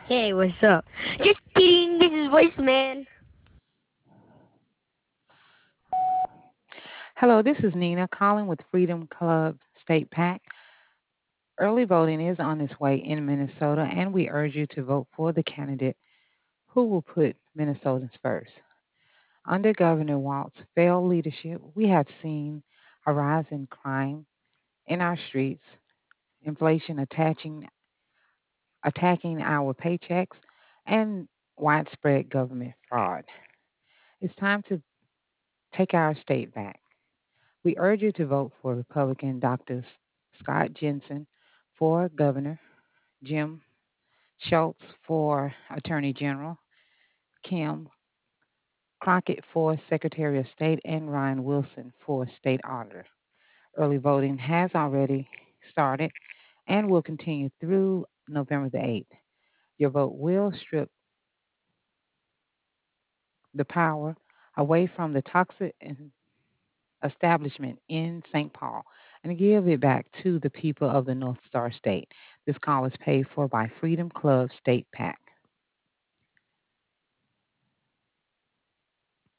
Hey, what's up? Just kidding. This is voicemail. Hello, this is Nina calling with Freedom Club State PAC. Early voting is on its way in Minnesota, and we urge you to vote for the candidate who will put Minnesotans first. Under Governor Walt's failed leadership, we have seen a rise in crime in our streets, inflation attacking our paychecks, and widespread government fraud. It's time to take our state back. We urge you to vote for Republican Dr. Scott Jensen for governor, Jim Schultz for attorney general, Kim Crockett for secretary of state, and Ryan Wilson for state auditor. Early voting has already started and will continue through November the 8th. Your vote will strip the power away from the toxic establishment in St. Paul and give it back to the people of the North Star State. This call is paid for by Freedom Club State PAC.